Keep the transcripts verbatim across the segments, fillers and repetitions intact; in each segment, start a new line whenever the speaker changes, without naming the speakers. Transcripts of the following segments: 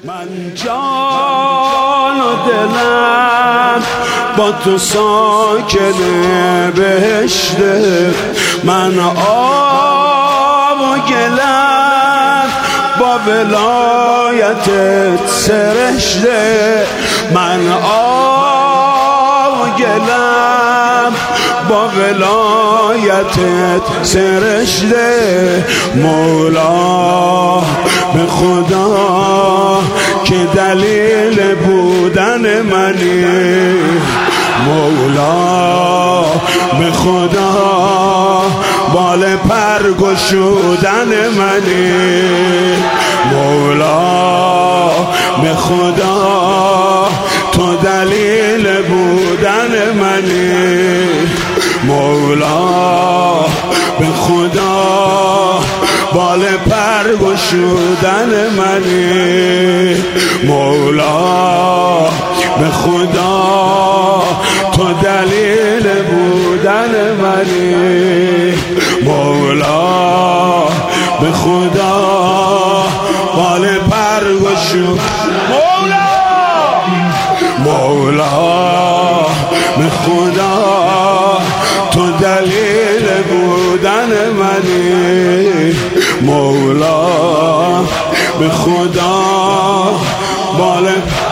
من جان و دلم با تو ساکن بهشته، من آب و گلم با ولایتت سرشته، من آب و گلم با ولایتت سرشته. مولا به خدا که دلیل بودن منی، مولا به خدا بال پر گشودن منی، مولا به خدا تو دلیل بودن منی، مولا به خدا بال پر گشودن منی، مولا به خدا تو دلیل بودن منی، مولا به خدا بال پر گشود مولا، مولا به خدا تو دلیل بودن منی، مولا به خدا بال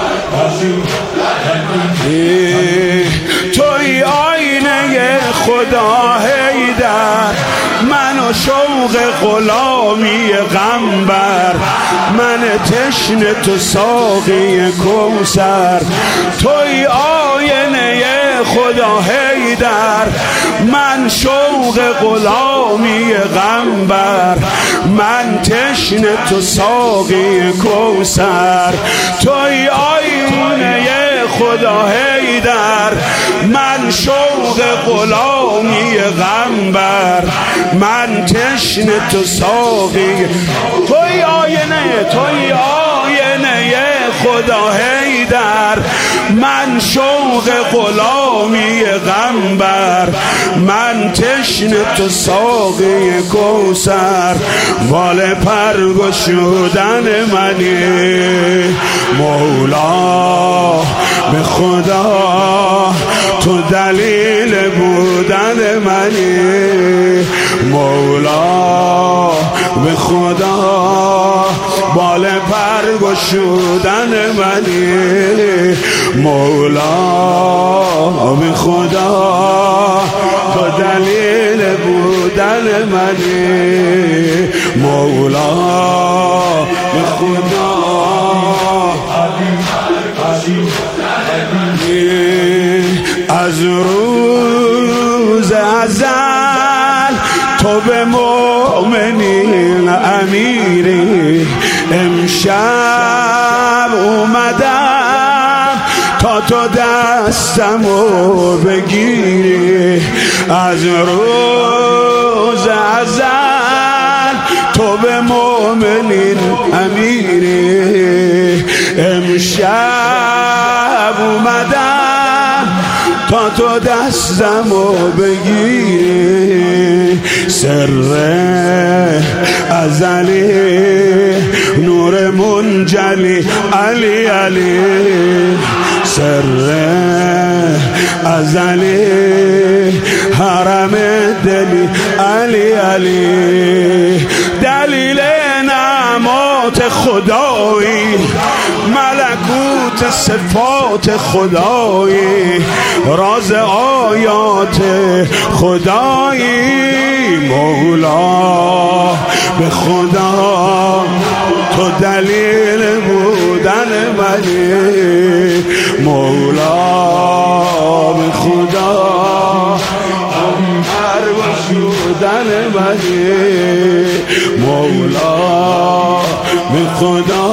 توی آینه خدا حیدر، من و شوق غلامی غم بر، من تشنه تو ساقی کوثر، توی آینه خدا حیدر، من شوق غلامی غم بر، من تشنه تو ساقی کوثر، توی آینه خدا حیدر، من شوق غلامی غم بر، من تشنه تو ساقی، توی آینه توی آینه خدا حیدر، من شوق غلامی غم بر، من تشنه تو ساقی کوثر، بال پر گشودن منی، مولا به خدا تو دلیل بودن منی، مولا به خدا بال پر گشودن منی، مولا به خدا تو دلیل بودن منی، مولا به خدا از روز ازل تو به مؤمنین امیری، امشب اومدم تا تو دستمو بگیری، از روز ازل تو به مؤمنین امیری، امشب اومدم تا تو دستمو بگیری، سر ازلی نور منجلی علی علی، سر ازلی حرم دلی علی علی، دلیل نعمات خدایی، ملکوت صفات خدایی، راز آیات خدایی، مولا به خدا تو دلیل بودن منی، مولا به خدا هر گشودن منی، مولا به خدا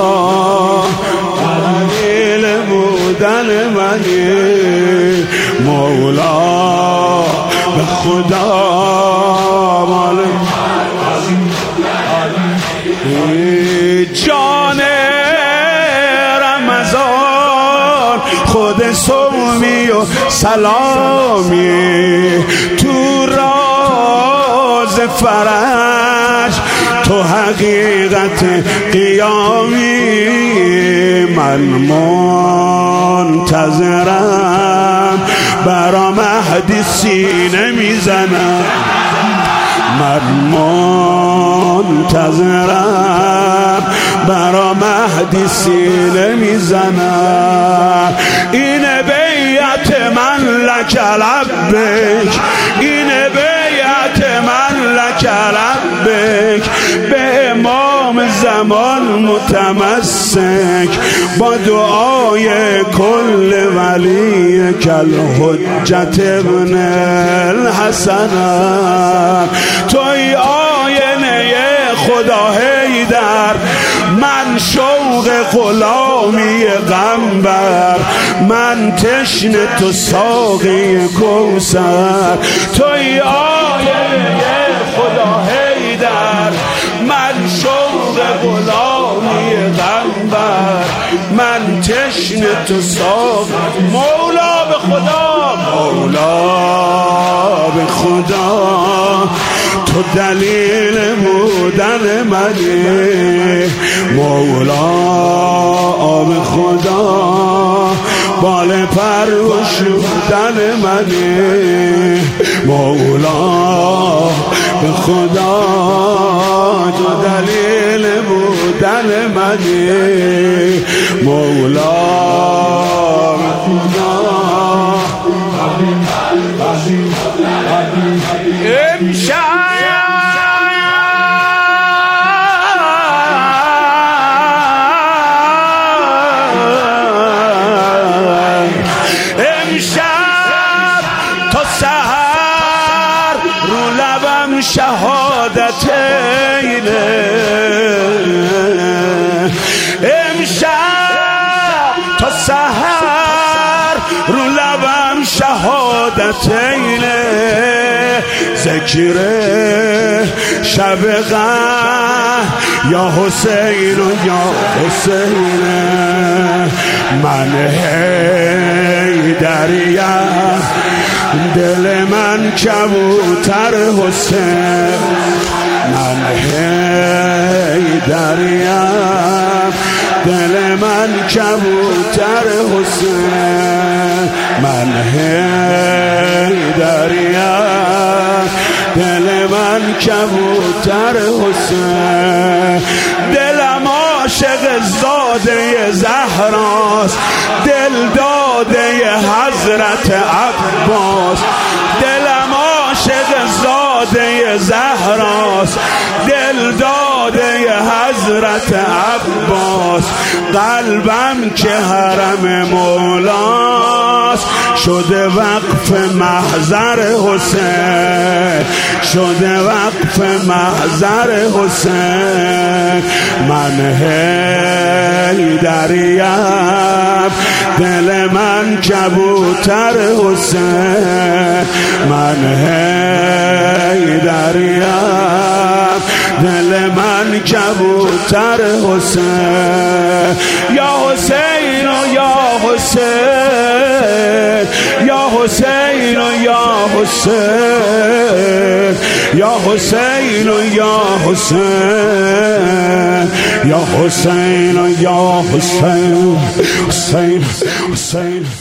دلیل بودن منی، مولا به خدا جان رمضان خود صومی و سلامی، تو راز فرج تو حقیقت قیامی، من منتظرم، برا مهدی سینه میزنم. من منتظرم، برا مهدی سینه میزنم. اینه بیعت من لک لبک، اینه بیعت من لک لبک، به امام زمان متمسک، با دعای کل ولی کل حجت ابن الحسن. توی آینه خدا حیدر، من شوق غلامی غمبر، من تشنه تو ساقی کوثر. توی آینه خدا حیدر، من شوق غلامی غمبر، من تشنه تو ساقی. مولا به خدا، مولا به خدا، تو دلیل بودن منی. مولا به خدا، بال پرش بودن منی. مولا به خدا، تو دلیل بودن منی. مولا به خدا. امشب تا سحر رو لبم شهادتینه. امشب تا سحر رو لبم شهادتینه. ذکر شب غم یا حسین و یا حسین، من حیدریم، دل من کبوتر حسین. من حیدریم، دل من کبوتر حسین. من حیدریم، دل من کبوتر حسین. دلم عاشق زاده زهراست، دل داده حضرت عباس. دلم عاشق زاده زهراست، دل داده حضرت عباس. قلبم که حرم مولاست، شده وقف محضر حسین، شده وقف محضر حسین. من حیدریم، دل من کبوتر حسین. من حیدریم، دل من کبوتر حسین. یا حسین و یا حسین، یا حسین و یا حسین، یا حسین و یا حسین، یا حسین و یا حسین. حسین حسین